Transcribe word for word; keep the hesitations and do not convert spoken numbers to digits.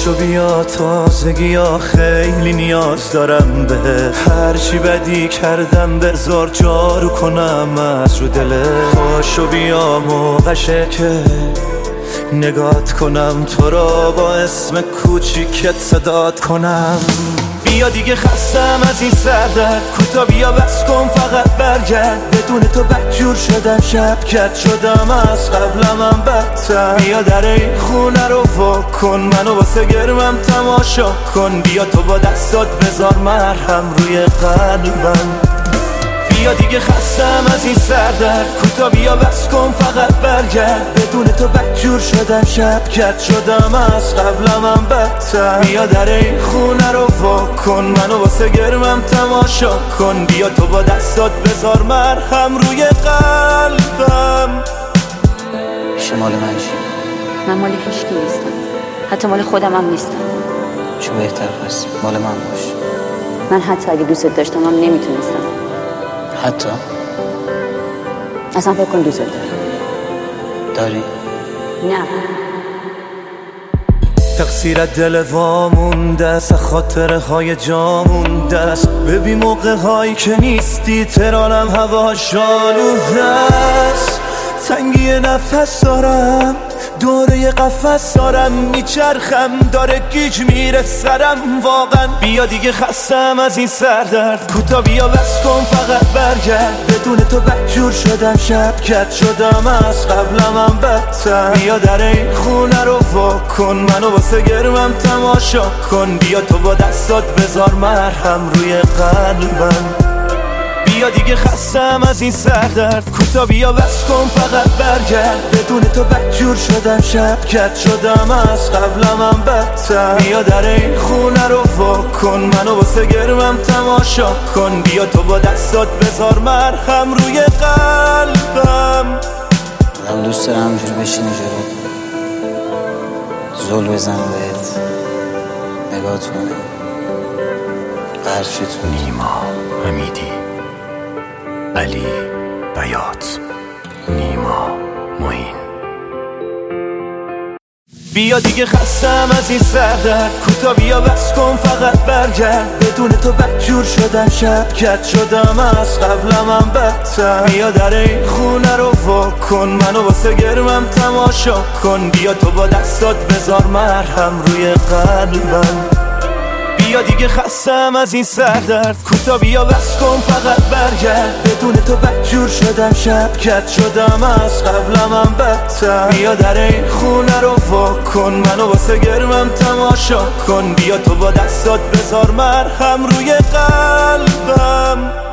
پاشو بیا تازگی ها خیلی نیاز دارم به هرچی بدی کردم بذار جارو کنم از رو دله پاشو بیا موقعشه که نگات کنم تو را با اسم کوچیکت صدات کنم بیا دیگه خستم از این سردرد کوتا بیا بس کن فقط برگرد بدون تو بدجور شدم شب کت شدم از قبلم هم بدتر بیا در این خونه رو وا کن منو واسه گرمم تماشا کن بیا تو با دستات بذار مرهم روی قلبم بیا دیگه خستم از این سردرد کوتا بیا بس کن فقط برگرد بدون تو بدجور شدم شب کت شدم از قبلم هم بدتر بیا در این خونه رو وا کن منو واسه گرمم تماشا کن بیا تو با دستات بذار مرهم روی قلبم شمال من چی؟ من مال هیچکی نیستم حتی مال خودم هم نیستم چه بهتر پس مال من باش من حتی اگه دوست داشتم هم نمیتونستم حتی؟ اصلا فکر کن دوست داری داری؟ نه تقصیر دل وامونده است خاطره های جامونده است ببین موقع هایی که نیستی ترانم هوا شالوده است تنگی نفس دارم دوره قفس دارم میچرخم داره گیج میره سرم واقعا بیا دیگه خستم از این سردرد کوتا بیا بس کن فقط برگرد بدون تو بدجور شدم شب کت شدم از قبلم هم بدتر بیا در این خونه رو وا کن منو واسه گرمم تماشا کن بیا تو با دستات بذار مرهم روی قلبم بیا دیگه خستم از این سردرد کوتا بیا بس کن فقط برگرد بدون تو بدجور شدم شب کت شدم از قبلم هم بدتر بیا در این خونه رو وا کن منو واسه گرمم تماشا کن بیا تو با دستات بذار مرهم روی قلبم من دوست دارم همجور بشینی جلو زل بزن بهت نگاه کنه قرشی تو نیما حمیدی علی بیات نیما معین بیا دیگه خستم از این سردرد کوتا بیا بس کن فقط برگرد بدون تو بدجور شدم شب کت شدم از قبلم هم بدتر بیا در این خونه رو وا کن منو واسه گرمم تماشا کن بیا تو با دستات بذار مرهم روی قلبم بیا دیگه خستم از این سردرد کوتا بیا بس کن فقط برگرد بدون تو بدجور شدم شب کت شدم از قبلم هم بدتر بیا در این خونه رو وا کن منو واسه گرمم تماشا کن بیا تو با دستات بذار مرهم روی قلبم